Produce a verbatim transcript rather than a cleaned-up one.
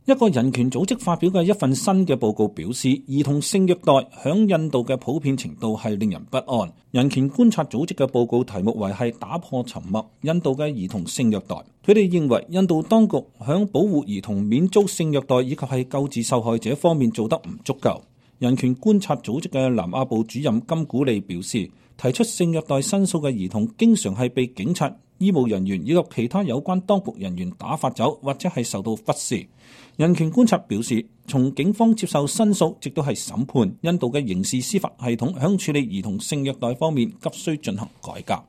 一個人權組織發表嘅一份新嘅報告表示，兒童性虐待響印度嘅普遍程度係令人不安。人權觀察組織嘅報告題目為係打破沉默，印度嘅兒童性虐待。佢哋認為印度當局響保護兒童免遭性虐待以及係救治受害者方面做得唔足夠。人權觀察組織嘅南亞部主任金古利表示，提出性虐待申訴嘅兒童經常係被警察、醫務人員以及其他有關當局人員打發走，或者係受到忽視。人權觀察表示，從警方接受申訴直到係審判，印度嘅刑事司法系統響處理兒童性虐待方面急需進行改革。